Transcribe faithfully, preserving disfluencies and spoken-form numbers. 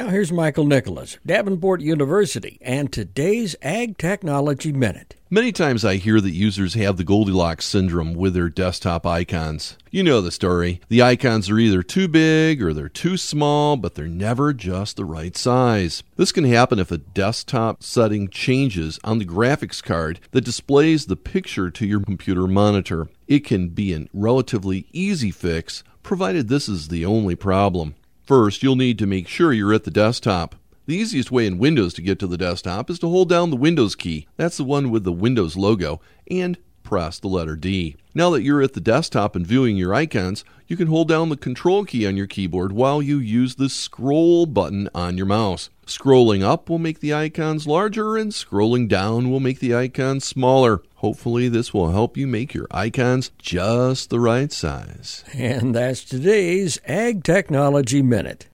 Now here's Michael Nicholas, Davenport University, and today's Ag Technology Minute. Many times I hear that users have the Goldilocks syndrome with their desktop icons. You know the story. The icons are either too big or they're too small, but they're never just the right size. This can happen if a desktop setting changes on the graphics card that displays the picture to your computer monitor. It can be a relatively easy fix, provided this is the only problem. First, you'll need to make sure you're at the desktop. The easiest way in Windows to get to the desktop is to hold down the Windows key, that's the one with the Windows logo, and press the letter D. Now that you're at the desktop and viewing your icons, you can hold down the Control key on your keyboard while you use the Scroll button on your mouse. Scrolling up will make the icons larger, and scrolling down will make the icons smaller. Hopefully this will help you make your icons just the right size. And that's today's Ag Technology Minute.